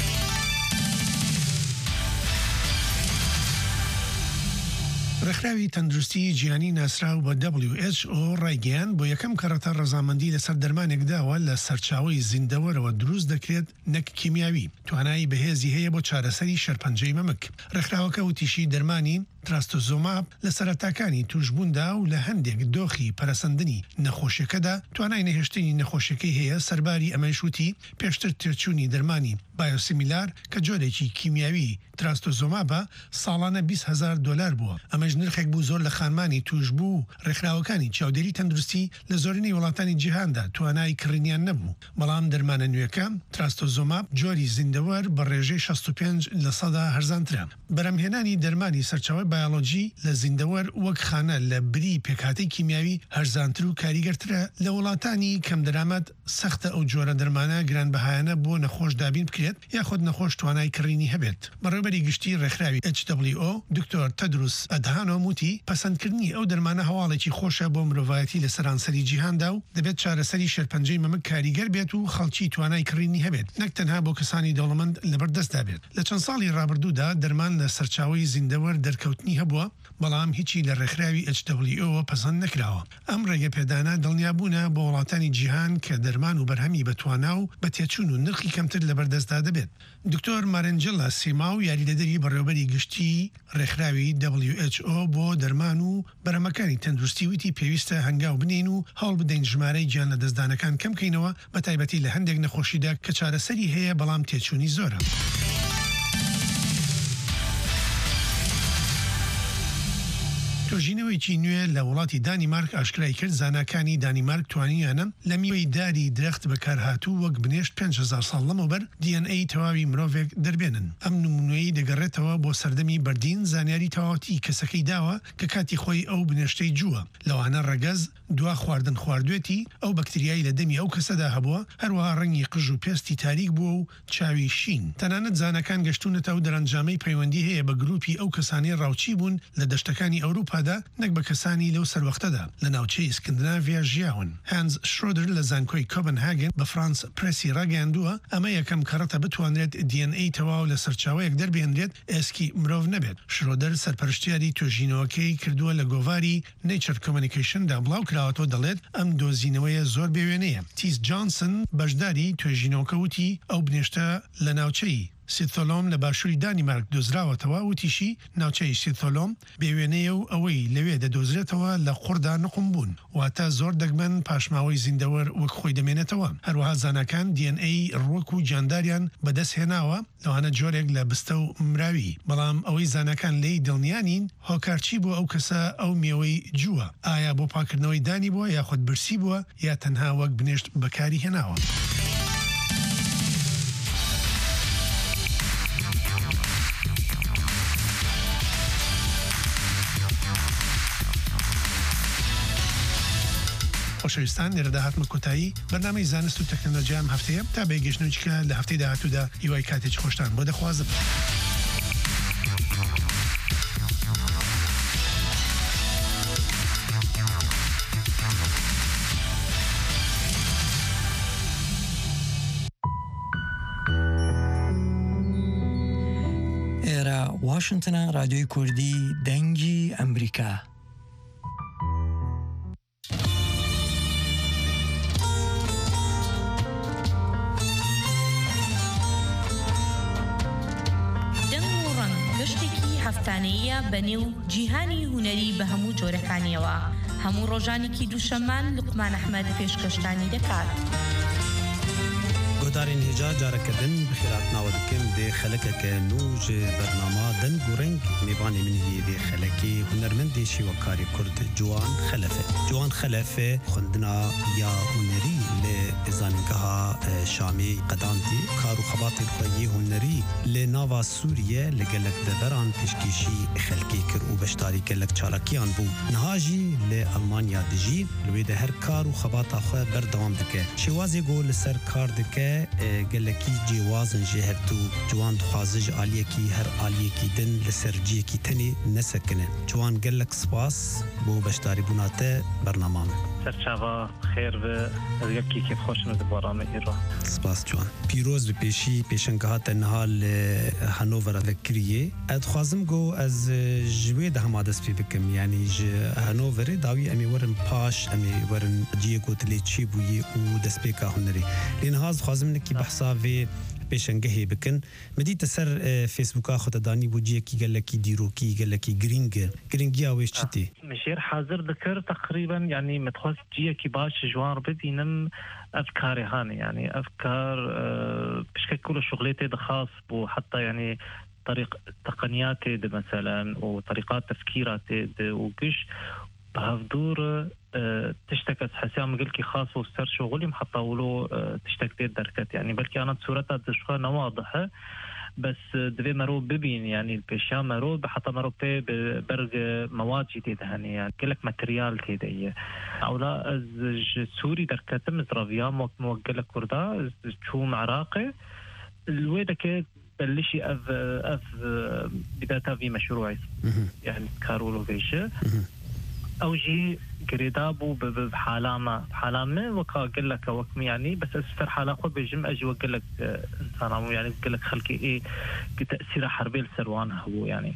ڕێکخراوی تەندروستی جیهانی ناسراو بە WHO ڕایگەیان بۆ یەکەم کەڕەتە ڕەزامەندی لەسەر دەرمانێکداوە لە سەرچاوی زیندەوەرەوە دروست دەکرێت نەک کیمیاوی توانایی بەهێزی هەیە بۆ چارەسەری شەرپەنجەی مەمک. ڕێکخراوەکە وتیشی دەرمانی تراستۆزۆماب لە سەرەتاکانی توشبووندا و لە هەندێک دۆخی پەرەسەندنی نەخۆشیەکەدا توانای نەهێشتنی نەخۆشیەکەی هەیە. سەرباری ئەمەشوتی پێشتر تێچوونی دەرمانی بایۆسیمیلار کە جۆرێکی کیمیاوی تراستۆزۆمابە ساڵانە 20,000 دلار بووە. ئەمەش نرخێک بوو زۆر لە خانمانی توشبوو ڕێکخراوەکانی چاودێری تەندروستی لە زۆرینەی وڵاتانی جیهاندا توانای کڕینیان نەبوو. بەڵام دەرمانە نوێەکە تراستۆزۆماب جۆری زیندەوەر بە ڕێژەی 65% هەرزانترە. بەرەمهێنانی دەرمانی سەرچاوی بایۆلۆژی لە زیندەوەر وەک خانە لە بری پێکهاتەی کیمیاوی هەرزانتر و کاریگەرترە لە وڵاتانی کەم دەرامەت سەختە ئەو جۆرە دەرمانە گرانبەهایانە بۆ نەخۆش دابین بکرێت یاخود نەخۆش توانای کڕینی هەبێت. بەڕێوەبەری گشتی ڕێکخراوی WHO دکتۆر تەدروس ئەدهانۆم وتی پەسەندکردنی ئەو دەرمانە هەواڵێکی خۆشە بۆ مرۆڤایەتی لە سەرانسەری جیهاندا و دەبێت چارەسەری شەرپەنجەی مەمک کاریگەر بێت و خەڵکی توانای کڕینی هەبێت نەک تەنها بۆ کەسانی دەوڵەمەند لەبەردەستدا بێت. لە چەند ساڵی ڕابردوودا دەرمان لە سەرچاوی زیندەوەر دەرکەوتنی هەبووە بەڵام هیچی لە ڕێکخراوی WHO پەسەند نەکراوە. ئەم ڕێگەپێدانە دڵنیابوونە بۆ وڵاتانی جیهان کە دەرمان و بەرهەمی بەتوانا و بە تێچوون و نرخی کەمتر لەبەردەستدا دەبێت. دکتۆر مارنجلا سیماو یاریدەدەری بەڕێوەبەری گشتی ڕێکخراوی WHO بۆ دەرمان و بەرهەمەکانی تەندروستی وتی پێویستە هەنگاو بنین و هەڵ بدەین ژمارەی گیان لە دەستدانەکان کەم بکەینەوە بە تایبەتی لە هەندێک نەخۆشیدا کە چارەسەری هەیە بەڵام تێچوونی زۆرە. تۆژینەوەیکی نوێ لە وڵاتی دانیمارک ئاشکرای کرد زاناکانی دانیمارک توانیانە لە میوەی داری درەخت بەکارهاتوو وەک بنێشت 5,000 ساڵ لەمەوبەر DNA تەواوی مرۆڤێک دەربێنن. ئەم نمونوەی دەگەڕێتەوە بۆ سەردەمی بەردین زانیاری تەواوەتی کەسەکەی داوە کە کاتی خۆی ئەو بنێشتەی جووە لەوانە ڕەگەز دوا خواردن خواردوێتی ئەو بەکتریایی لە دەمی ئەو کەسەدا هەبووە هەروەها ڕەنگی قژ و پێستی تاریک بووە و چاوی شین. تەنانەت زانەکان گەشتونەتە و دەرەنجامەی پەیوەندی هەیە بە گروپی ئەو کەسانی ڕاوچی بوون لە دەشتەکانی ئەوروپادا نەک بە کەسانی لەو سەروەختەدا لە ناوچەی ئسکندناڤیا ژیاون. هانز شرۆدر لە زانکۆی کۆپنهاگن بە فرانس پرسی ڕاگەیاندووە ئەمە یەکەم کەڕەتە بتوانرێت DNA تەواو لە سەرچاوەیەک دەربێنرێت ئێسکی مرۆڤ نەبێت. شرۆدەر سەرپەرشتیاری توێژینەوەکەی کردووە لە گۆڤاری نیچر کۆمونیکیشندا بڵاو کراوەتەوە دەڵێت ئەم دۆزینەوەیە زۆر بێوێنەیە. تیس جانسن بەشداری توێژینەوەکە وتی ئەو بنێشتە لە ناوچەی سیتۆلۆم لە باشووری دانیمارک دۆزراوەتەوە وتیشی ناوچەی سیتۆلۆم بێوێنەیە و ئەوەی لەوێ دەدۆزرێتەوە لە قوڕدا نقم بوون واتە زۆر دەگمەن پاشماوەی زیندەوەر وەک خۆی دەمێنێتەوە. هەروەها زانەکان DNA ڕوەک و جانداریان بەدەست هێناوە لەوانە جۆرێک لە بستە و مراوی بەڵام ئەوەی زانەکان لی دڵنیانین هۆکارچی بۆ ئەو کەسە ئەو میێوەی جووە ئایا بۆ پاکردنەوەی دانی بووە یاخود برسی بووە یا تەنها وەک بنێشت بەکاری هێناوە. خۆشەویستان لێرەدا هاتمە کۆتایی بەرنامەی زانست و تەکنۆلۆژیام هەفتەیە تا بێگەشتنەوەیکە لە هەفتەی داهاتوودا هیوای کاتێکی خۆشتان بۆ دەخوازم. واشنطن رادیوی کوردی دەنگی ئەمریکا. دەنگ و ڕەنگ گەشتێکی هەفتانەیە بەنێو جیهانی هونەری بە هەموو جۆرەکانیەوە. هەموو ڕۆژانێکی دووشەممان لوقمان ئەحمەد پێشکەشتانی دەکات. گۆدارین هێجا جارەکردن بخیرات ناوە دکەم دێ خەلەکەکە نوژ بەرنامە دەنگ و ڕەنگ میوانی منی دێ خەلەکی هونەرمەندێکی وەکاری کورد جوان خەلەفە. جوان خەلەفە خوندنا یا هونەری لێ ئێزانگەها شامی قەداندی کار و خەباتی خۆیی هونەری لێ ناوا سووریە لەگەلک دەبەران پێشکێشی خەلکی کرد و بەشداری گەلک چالاکیان بوو. نەهاژی لێ ئەڵمانیا دژی لێ دە هەر کار و خەباتا خۆ بەردەوام دکە. شێوازێ گۆ لەسەر کار دکە گەلکی جیوازن جێ هەرتوو جوان دخوازج ئالیەکی هەر ئالیەکی دن لەسەر جیەکی تەنێ نەسەکنە. جوان گەلک سپاس بۆ بەشداری بووناتە بەرنامامە. سەرچاوە خێر بە یەکێکی خۆشم دەبارامە ئێرە. سپاس جوان. پیرۆز بە پێشی پێشنگهاتە نەها لە هەنۆڤەرە دەکریە. ئەدخوازم گۆ ئەز ژوێ دە هەما دەست پێ بکەم یعنی هەنۆڤەرێ داوی ئەمێ وەرن پاش ئەمێ وەرن جیە گوتلێ چی بوویە و دەستپێکا هونەری. لێنەها دخوازم نەکی بەحسا vê پێشنگەهێ بکن مدیتە سەر فیسبوکا خۆدەدانی بۆ جیەکی گەلەکی دیرۆکی گەلەکی گرینگە گرنگیا وێش چتی مشێر حاضر دەکرد تقریبا يعني متخواست جیەکی باش جوان ببینم افكاري هاني يعني افكار بشكل شغلتي خاص بو حتى يعني طريق تقنياتي مثلا وطريقات تفكيراتي وكش بهفدور تشتكت حسام قلكي خاص وستر شغلي محطولو تشتكت دركت يعني بلكي انا صورتها تشخص واضحه بس دبي مرو ببين يعني البيشام مرو بحتى مرو برج مواد جديده هني يعني كلك ماتريال كده او لا سوري دركت مزرافيا موكله كردا شو عراقي الويده كده بلشي اف بدايتها في مشروعي يعني كارولو فيشه او جي قريدابو بحالامه وكا قال لك وكم يعني بس استر حالاقه بيجم اجي وقال لك انسان يعني قال لك خلقي ايه تاثير حربي لسروان هو يعني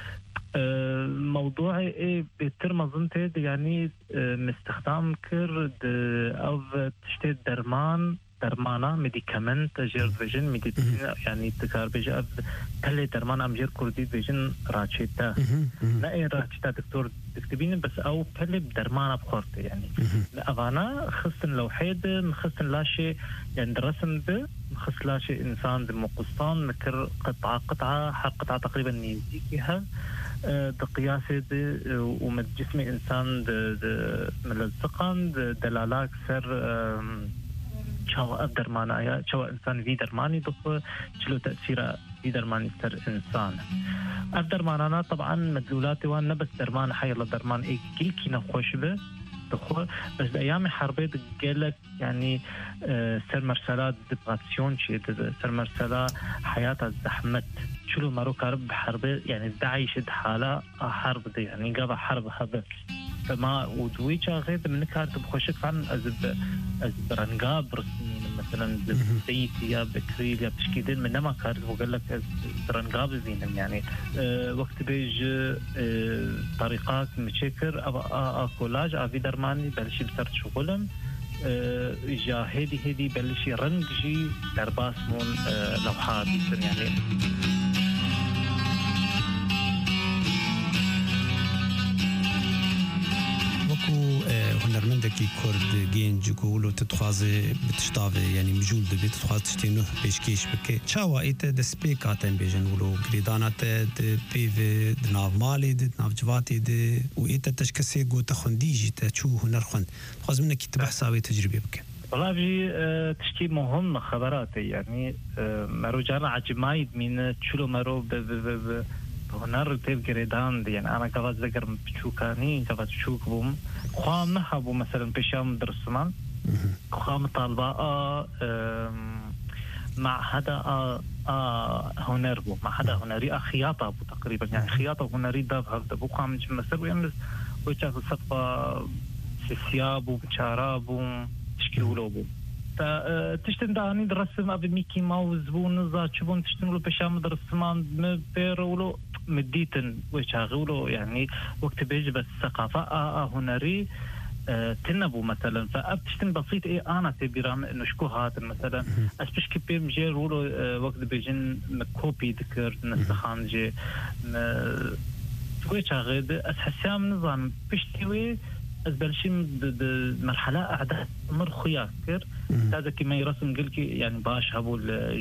موضوعي ايه بترمزنت يعني مستخدم كرد او تشتي درمانا ميديكامنت جير فيجن ميديسين يعني تكار بيجا كل درمان امجير كردي فيجن راتشيتا لا اي راتشيتا دكتور تكتبين بس او كل درمان بخورت يعني افانا خصن لو حيد مخصن لا شيء يعني رسم به مخص لا شيء انسان بمقصان نكر قطعه حق قطعه تقريبا نيزيكيها دقياسه ومد جسم انسان ملزقا دلالات سر شو أقدر معنا شو إنسان في درماني دخل شلو تأثيره في درماني سر إنسان أقدر معنا طبعا مدلولاتي وأنا بس درمان حي الله درمان إيه كل كنا خوش به دخل بس بأيام حربي قالك يعني سر مرسلات دبغاتسيون شيء سر مرسلة حياة الزحمة شلو مرو كارب حربي يعني داعي شد حالة حرب دي يعني قضى حرب هذا فما ودويجا غير من كارت بخشك عن أزب رنقاب رسمي مثلا زيتي يا بكريل يا بشكيدين من ما كارت وقال لك رنقاب زينم يعني وقت بيج طريقات مشكر كولاج أبي درماني بلشي بسرت شغلهم جا هدي بلشي رنجي درباس مون لوحات يعني هنرمندكي كرد جينج يقولوا تتخاذ بتشتافي يعني مجول دبي تتخاذ تشتينه بيشكيش بكي شاوا ايت دسبيكاتن بيجن ولو جريدانات بيف دناف مالي دناف جواتي دي وايت تشكسي جو تخنديجي تشو هنرخند خاص منك تبحثاوي تجربه بكي والله في تشكي مهم خبرات يعني مرو جانا عجمايد من تشلو مرو هنر تيب جريدان يعني أنا كفاز ذكر بشوكاني كفاز بشوك بوم خام هبو مثلا بشام درسمان خام طالباء مع هذا هنر بو مع هذا هنري خياطة بو تقريبا يعني خياطة هنري داف هذا بو خام مش مثلا ويمس ويشاف الصفة ثياب وشراب وتشكيله بو تشتن داني درسم أبي ميكي ماوس بو نزا تشوفون تشتنولو بشام درسمان مبيرولو مديتن ويشاغولو يعني وقت بيجي بس الثقافة هنري تنبو مثلا فأبتشتن بسيط أنا تبيرام إنه شكو هذا مثلا أسبش كبير مجير ولو وقت بيجن مكوبي ذكر نسخان جي ويشاغد أسحسام نظام بشتوي أزبلشيم بمرحلة أعداد مر خياكر هذا كما يرسم قلكي يعني باش هبو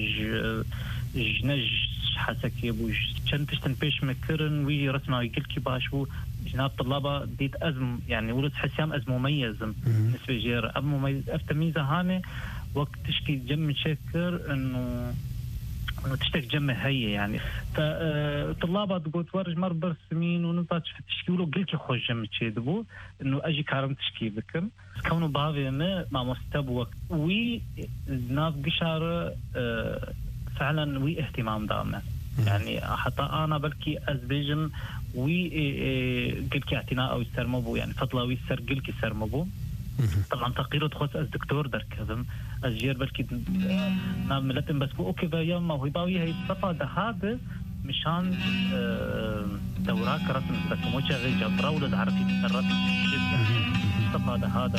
الجنج حسكي بوش كان تشتن بيش مكرن وي رسمه يقلكي باش بو جناب طلابة ديت أزم يعني ولد حسام أزم مميز بالنسبة جير أب مميز أفتميزة هاني وقت تشكي جم شكر إنه تشتك جمع هي يعني فطلابة تقول تورج مر برسمين ونطاش في تشكيله قلت خوش جمع شيء دبو إنه أجي كارم تشكي بكم كونه بعضي ما مستبوك وي ناف قشارة فعلا وي اهتمام دامنا يعني حتى أنا بلكي أزبيجن وي قلت اعتناء أو يسترمبو يعني فضلا وي سر قلت يسترمبو طبعا تقيرو تخص از دكتور در كذا از جير بلكي نعم ملتن بس بو اوكي بيوم ما هو يباوي هي صفا ده هذا مشان دوراك رسم بس مو شغل جبرا ولا عرفي تسرب صفا ده هذا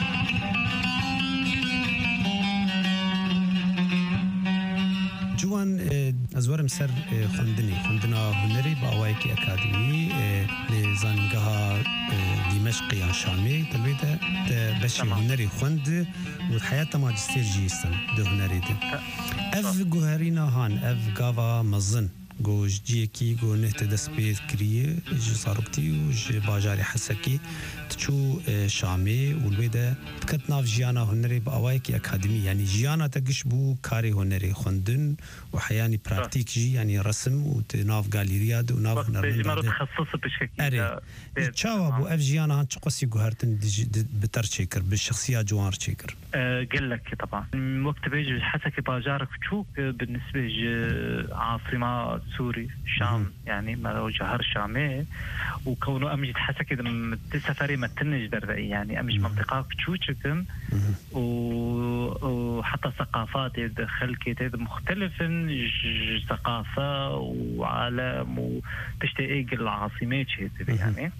جوان ازورم سر خوندنا هنري باوايكي اكاديمي لزانجها دمشق يا شامي تلويده بشي هنري خوند والحياة ماجستير جيستن ده هنري ده اف جوهرينا هان اف غافا مزن گوش جیکی گو نهت دست بید کریه جی صاروبتی و جی باجاری حسکی تچو شامی ولویده بکت ناف جیانا هنری با اوای کی اکادمی یعنی جیانا تگش بو کاری هنری خوندن و حیانی پراکتیک جی یعنی رسم و ناف گالریا و ناف هنرمند ده تخصص بشكل اره چاوا بو اف جیانا هن چقسی گوهرتن بتر چیکر بالشخصیه جوار چیکر قل لك طبعا وقت بيجي حسكي باجارك تشوك بالنسبه عاصمه سوري الشام يعني ما جهر شامي وكونه امجد حسكي سفري ما تنج دربي يعني امج منطقه تشوچكن وحتى ثقافات دخلك مختلف ثقافه وعالم وتشتاق العاصمه يعني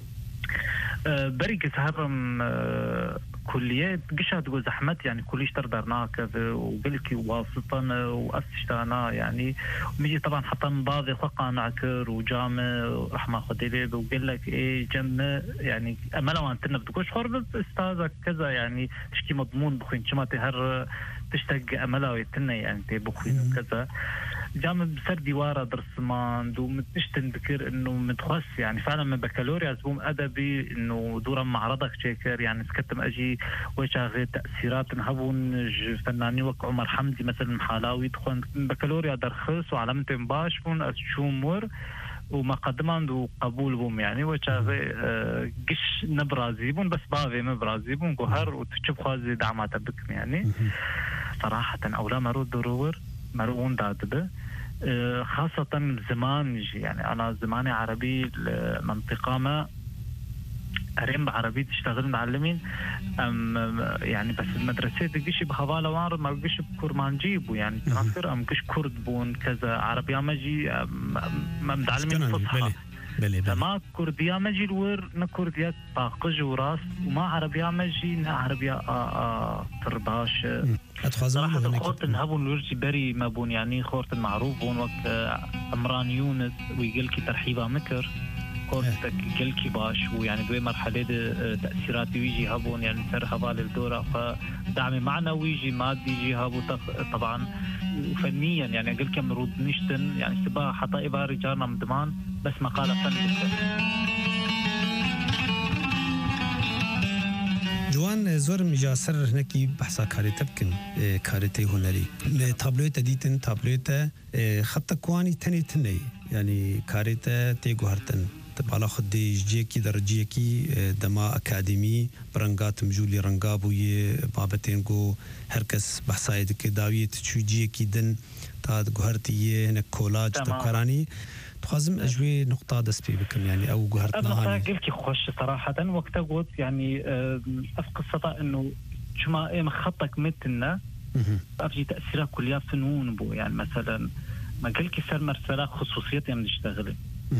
بريق سهرم كليات قشات جو زحمت يعني كل اشتر درناك وبلكي واسطنا واسشتانا يعني وميجي طبعا حتى نباضي خلقا نعكر وجامع رحمة خديلي وقال لك ايه جمع يعني املا وانتنا بدكوش حرب استاذك كذا يعني تشكي مضمون بخوين شما تهر تشتاق املا ويتنا يعني بخوين وكذا جامع بسر ديوارة درسمان دو متشتن بكر انه متخص يعني فعلا من بكالوريا زبوم ادبي انه دورا معرضك شاكر يعني سكتم اجي وشاغل تأثيرات نهبون فناني وك عمر حمدي مثلا محالاوي دخون بكالوريا درخص وعلامتين باشبون اشومور ومقدمان دو قبول بوم يعني وشاغل قش نبرازيبون بس بابي مبرازيبون قهر وتشوف خوازي دعمات بكم يعني صراحة اولا مرود درور مرون دادبه خاصة زمان يعني أنا زماني عربي منطقة ما أريم بعربي تشتغل معلمين يعني بس المدرسة تقيش بخواله وعرب ما تقيش بكرمانجيبو يعني تنافر أم قيش كرد بون كذا عربية ماجي متعلمين فصحى ما كردية ماجي الور نكردية طاقج وراس وما عربية ماجي نا عربية ترباش صراحة الخورت نهبون الورجي بري ما بون يعني خورت المعروف بون وقت أمران يونس ويقلكي ترحيبا مكر خورتك قلكي باش ويعني دوي مرحلة تأثيرات ويجي هبون يعني سر هبال الدورة فدعمي معنا ويجي مادي يجي هبو طبعا وفنيا يعني قلكي مرود نشتن يعني سبا حتى إبا رجالنا من دمان بس مقالة فن جوان زور مجاسر هناكي بحثا كاريتا بكن كاريتي هنري تابلويتا ديتن تابلويتا خط كواني تني يعني كاريتا تيجوهرتن تبعلا خدي جيكي درجيكي دما أكاديمي برنغات مجولي رنغابوي بابتينغو هركس بحثايد كداوية تشوجيكي دن تاد جوهرتي هنا كولاج تبكراني تخازم أجوي نقطة دس بي بكم يعني أو جوهرتنا هاني قلت خوش صراحة وقت قلت يعني أفق السطا إنه شما إيه مخطك متنا أرجي تأثيرها كلها فنون بو يعني مثلا ما قلت كسر مرسلة خصوصيتي من اشتغلي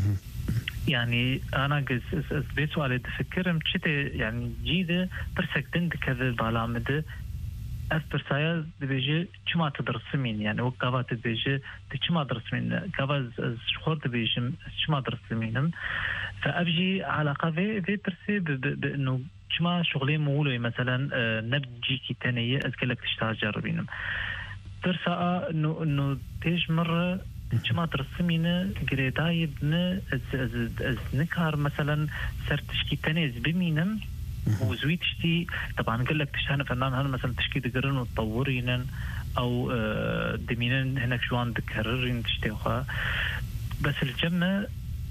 يعني أنا قز بيسو على تفكر مشيت يعني جيدة برسك دند كذا بالعمده أسبرسايا بيجي شما تدرس مين يعني وقفات بيجي شما درس مين قفاز شخور بيجي شما درس مينم فأبجي علاقة في برسي بأنه شما شغلي مولوي مثلا نبجي كي تانية أذكرلك تشتغل جربينم برسا إنه تيج مرة شما ترسمينا قريداي بنا از نكار مثلا سرتشكي تانيز بمينم وزوي تشتي طبعا قال لك تشتهنا فنان هنا مثلا تشكي دقرن وتطورين او دمينن هناك شوان دكررين تشتيوها بس الجمع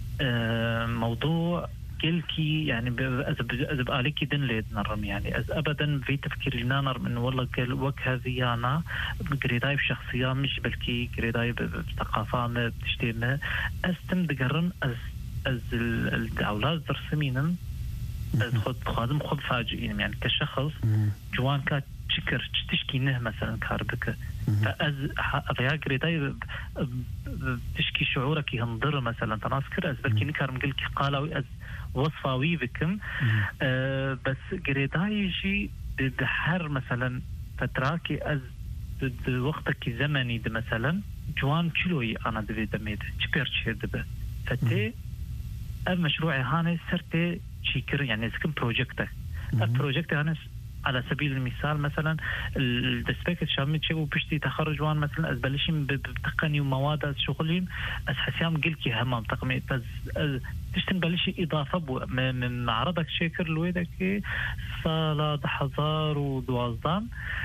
موضوع كي يعني أز بقالك دن ليد نرم يعني أز أبدا في تفكير لنا نرم إنه والله قال وك هذه أنا قريداي بشخصية مش بلكي قريداي بثقافة ما بتشتينا أز تم دقرن أز الأولاد درسمينن أز خادم خد فاجئين يعني كشخص جوان كات شكر تشكي نه مثلا كاربك فأز أفيا قريداي تشكي شعورك ينضر مثلا تناسكر أز بلكي نكار مقلك قالوا أز وصفاوي بكم بس قريداي يجي بحر مثلا فتراكي أز وقتك زمني ده مثلا جوان شلوي أنا دبي دميد شبير شير دبه فتي المشروع هاني سرتي شيكر يعني سكن بروجكتك البروجكت هاني على سبيل المثال مثلا الدسبيك الشامي تشيبو بشتي تخرج وان مثلا أزبلشين بتقني ومواد شغلين أسحسيام قلكي همام تقمي تشتن بلشي إضافة من معرضك شكر لويدك صالة حزار ودوازدان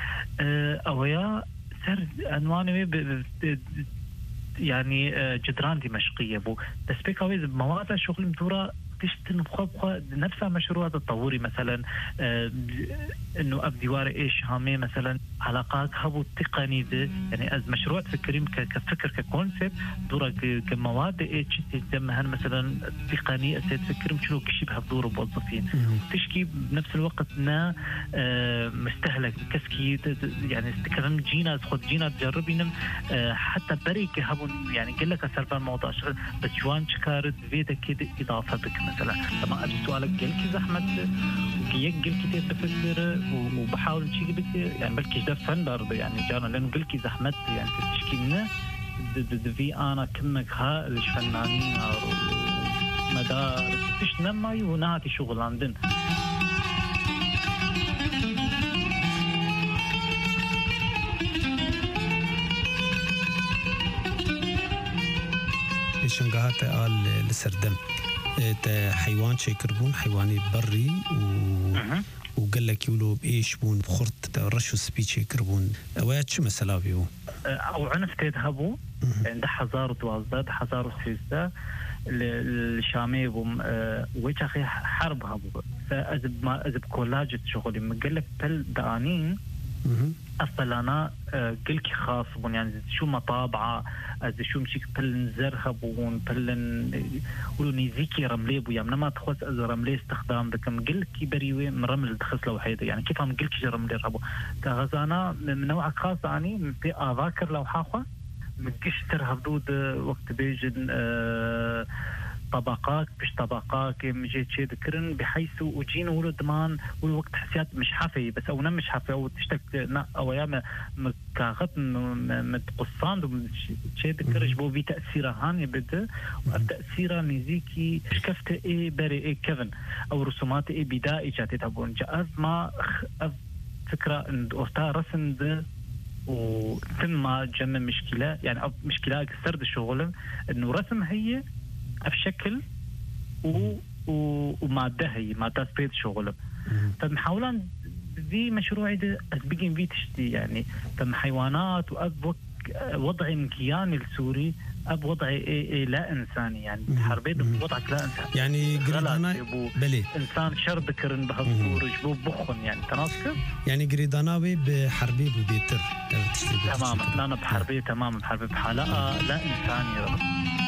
أويا سر أنواني يعني جدران دمشقية بو دسبيك أويز مواد شغل مدورة تشتن بخوة نفسها مشروع تطوري مثلا انه اب ديوار ايش هامي مثلا علاقات هبو تقني ده يعني از مشروع تفكرين كفكر ككونسيبت دورة كمواد ايش تجمعها مثلا تقني اسيد تفكرين شنو كشي بهالدور موظفين تشكي بنفس الوقت نا مستهلك كسكي يعني استكرم جينا خد جينا تجربين حتى بريك هبو يعني قال لك سالفه الموضوع شغل بس جوان شكارت فيدا كده اضافه بك مثلا لما أجي سؤالك قلكي زحمة وكي قلكي تفكر وبحاول نشيك بك يعني بلكي ده فن برضه يعني جانا لأنه قلكي زحمة يعني تشكينا في أنا كمك ها ليش فنانين مدارس فيش نماي وناتي شغل عندنا شنقهات قال لسردم حيوان شيكربون حيواني بري وقال لك يقولوا بإيش بون بخرط رشوا سبيتش يكربون أوقات شو مسألة بيو أو عنف تذهبوا عند حزار دوازداد حزار سيزدا الشامي بوم ويش أخي حرب هبوا فأزب ما أزب كولاجة شغلي مقال لك تل دانين أصلا أنا قلك خاص بون يعني شو مطابعة از شو مشيك بلن زرهبون بلن ولو نيزيكي رملي بو يعني ما تخوص از رملي استخدام بكم قلكي بريوي من رمل دخس لو حيدا يعني كيف هم قلكي رملي ربو كغزانا من نوع خاص يعني في اذاكر لو حاخه متكش ترهبدود وقت بيجن طبقات مش طبقات مجيت شيء ذكرن بحيث وجين ولد مان والوقت حسيات مش حافي بس او مش حافي او تشتك او ايام مكاغت متقصان شيء ذكرش بو في تاثيره هاني بده والتاثيره نيزيكي شكفت ايه بري ايه كيفن او رسومات ايه بدائي جاتي تبون جاز ما فكره ان اوستا رسم ده وثم جمع مشكله يعني مشكله كسرد الشغل انه رسم هي بشكل ومادة هي مادة سبيد شغله فمحاولان ذي مشروعي ده أسبقين فيه تشتي يعني فم حيوانات وضع كيان السوري اب وضع لا انساني يعني حربيت بوضعك لا انساني يعني قريدانا بلي انسان شر ذكرن بهالصور جبو بخن يعني تناسك يعني قريداناوي بحربي ببيتر تماما انا بحربي تماما بحربي بحلقه لا انساني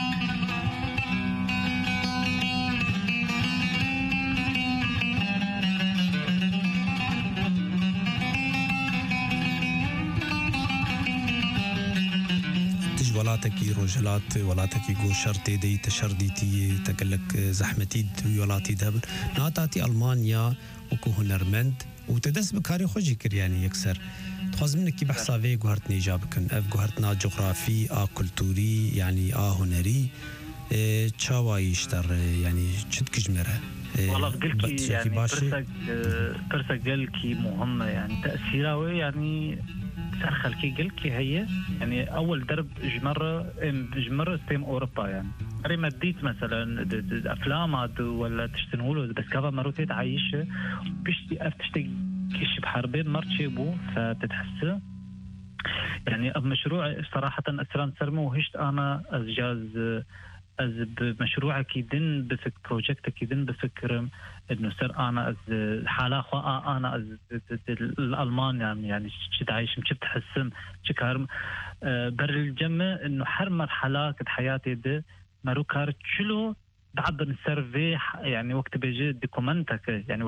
ولاتكي روجلات ولاتكي جو شرطي دي تشرديتي تقلك زحمتي ولاتي دبل ناتاتي ألمانيا وكو هنرمند وتدس بكاري خوشي كر يعني يكسر تخاز منك كي بحسابي قهرت نيجابكن اف قهرتنا جغرافي كلتوري يعني هنري تشاوا يشتر يعني شد كجمره والله قلكي يعني برسك قلكي مهمة يعني تأثيره يعني سرخل كي قلكي هي يعني أول درب جمرة ستيم أوروبا يعني أري مديت مثلا أفلام ولا تشتنولو بس كذا مروتي تعيشه بتشتي كيش بحربين مرتشي بو فتتحسه يعني مشروع صراحة أسران سرمو وهشت أنا أزجاز از بمشروع كيدن بفك بروجكت كيدن بفكر انه صار انا از حاله خوا انا از الالمان يعني شد عايش شفت حسم شكارم بر الجمع انه حر مرحله كد حياتي ده مروكار شلو بعد السيرفي يعني وقت بيجي دوكيومنتك يعني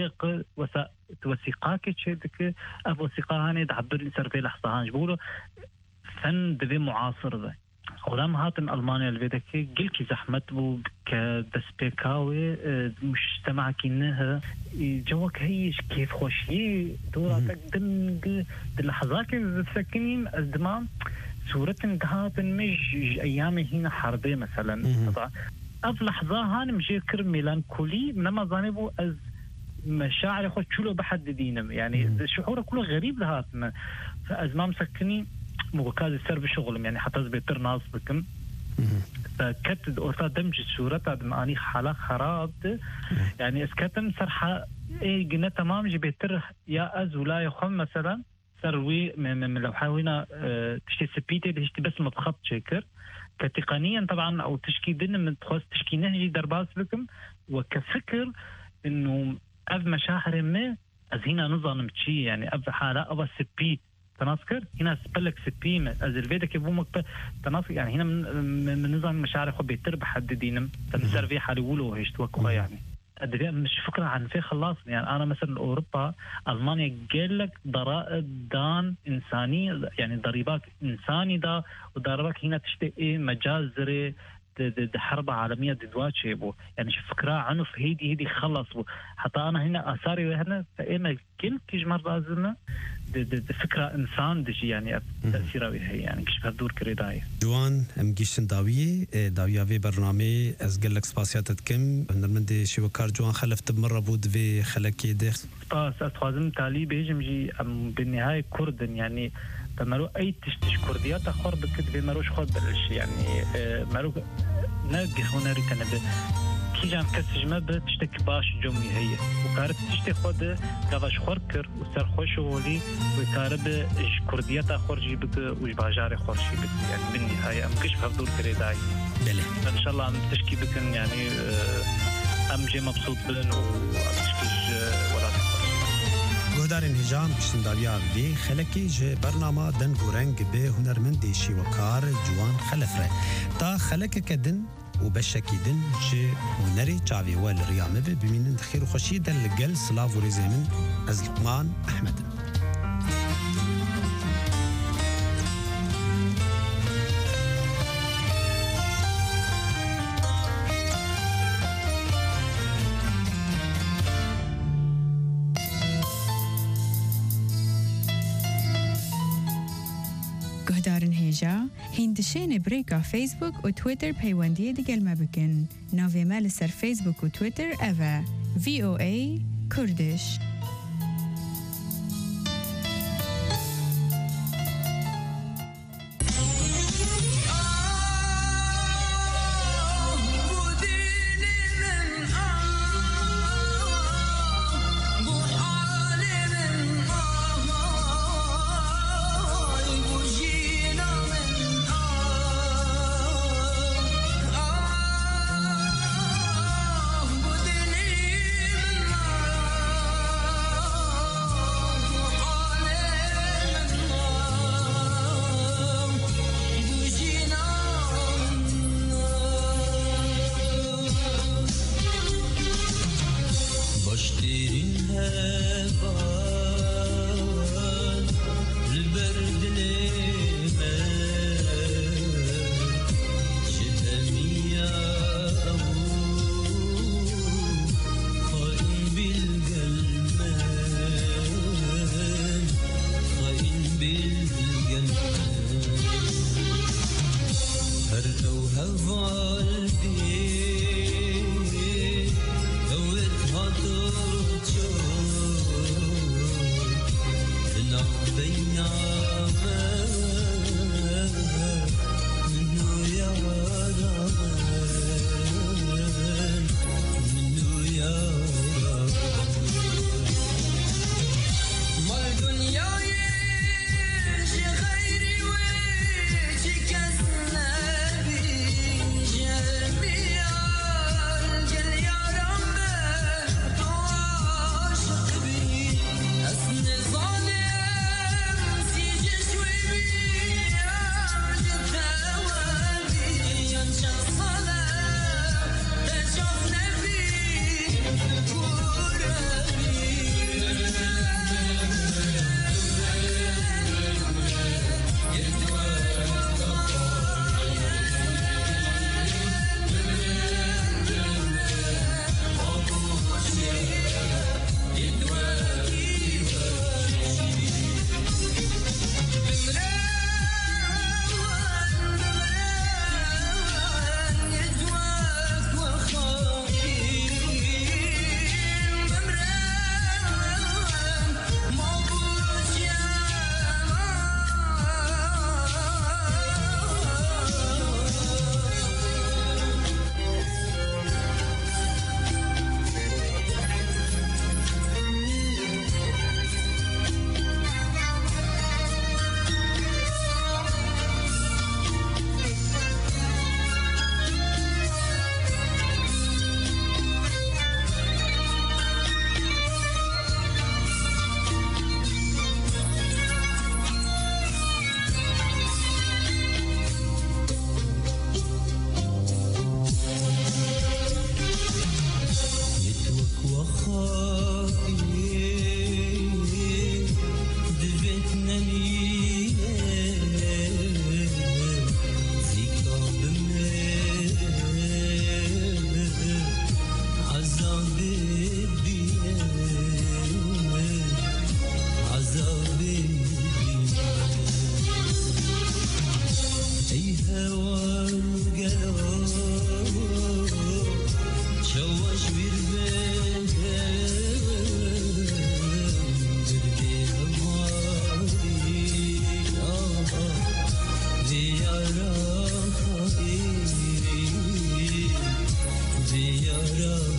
وثائقك شيء اب وثيقه هاني تعبر لي سيرفي لحظه هانج بقولوا فن دبي معاصر ذا ولم هاتن ألمانيا البيدكي قلكي زحمت بو كدسبيكاوي مجتمع كينها جوك هيش كيف خوشي دوراتك دن اللحظات اللي تسكنين الدمام صورة هاتن مش أيامي هنا حربي مثلا أف لحظة هان مجي كر ميلانكولي منما ظانبو أز مشاعر خود شلو بحد دينم يعني شعوره كله غريب لهاتنا فأزمام سكني مقاعد السر بشغلهم يعني حتى بيتر ناس بكم فكتد أوسا دمج الصورة أني حالة خراب يعني اسكتم سرحة إيه قلنا تمام جي بيتر يا أز ولا يخم مثلا سروي من لو حاولنا تشتي سبيتي تشتي بس متخط شكر كتقنيا طبعا أو تشكي دين من تخص تشكي نهجي درباس بكم وكفكر إنه أب مشاعر ما از هنا نظام مشي يعني أب حالة أو سبي تناسكر هنا سبلك سبيمة از الفيدا كيبومك تناسك يعني هنا من نظام مشاعر خو بيتر بحددينم تنسر في حال يقولوا هيش توقع يعني أدري مش فكرة عن في خلاص يعني أنا مثلا أوروبا ألمانيا قال لك ضرائب دان إنساني يعني ضريبات إنساني دا وضريبات هنا تشتي مجازري حرب عالمية دواجه بو يعني شوف فكرة عنه في هيدي خلص بو حتى أنا هنا أثاري وهنا فإما كل كجمر رازلنا فكرة إنسان دجي يعني تأثيره بها يعني كش بهدور كريداية جوان ام جيشن داوية في برنامج أزقل لك سباسياتت كم نرمندي شوكار جوان خلفت بمرة بود في خلكي دخ أتخازم تالي بيجم جي بالنهاية كردن يعني فمرو أي تشتش كرديات أخر بكت بمروش خود بلش يعني مرو نرجع هناري كنبه كي جام كسجمة بتشتك باش جمي هي وكارب تشتك خود كافش خوركر وسر خوش ولي وكارب كرديات أخر جي بك وش باجار أخر شي بك يعني بالنهاية أم كش بهدول كريداي بله إن شاء الله أم تشكي بكن يعني أم جي مبسوط بلن وأتشكيش ولا گهدارین هجام بشتنداویا وی خلکی جه برنامه دن گورنگ به هنرمندی شیوکار جوان خلفره تا خلک کدن و بشکی دن جه هنری چاوی وال ریامه ببینن خیر و خوشی دل گل سلاف و رزمن از لقمان احمد گهدارن هیجا هندشین بریکا فیسبوک و تویتر پیوندی دیگل مبکن ناوی مال سر فیسبوک و تویتر اوه VOA کردش زيارة